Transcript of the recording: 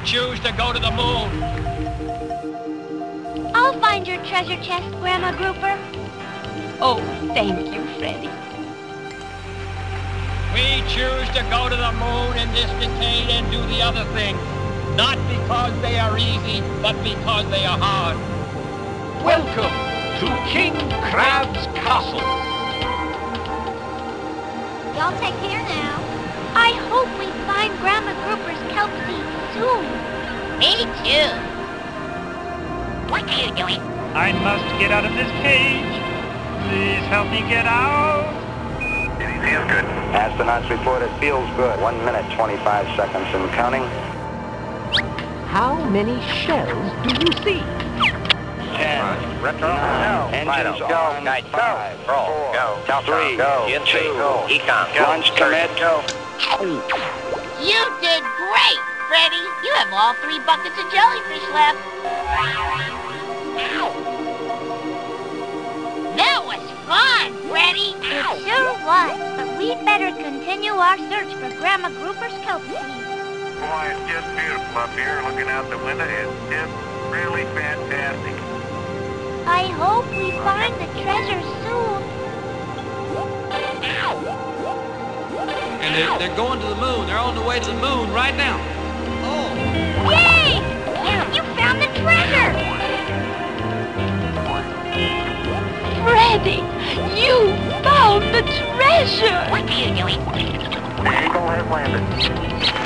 We choose to go to the moon. I'll find your treasure chest, Grandma Grouper. Oh, thank you, Freddy. We choose to go to the moon in this decade and do the other things. Not because they are easy, but because they are hard. Welcome to King Crab's Castle. Y'all take care now. I hope we find Grandma Grouper's kelp seed soon. Me too. What are you doing? I must get out of this cage. Please help me get out. It feels good. Astronauts report it feels good. 1 minute, 25 seconds and counting. How many shells do you see? 10. Retro. No. Engines go. Guide 5. Roll. Go. Teltron. 3. Go. GNC. Go. Econ. Go. Launch commit. Go. You did great, Freddy. You have all 3 buckets of jellyfish left. That was fun, Freddy. It sure was, but we'd better continue our search for Grandma Grouper's kelp seed. Boy, it's just beautiful up here. Looking out the window, it's just really fantastic. I hope we find the treasure soon. And they're going to the moon. They're on the way to the moon right now. Oh. Yay! You found the treasure! Freddy, you found the treasure! What are you doing? The Eagle has landed.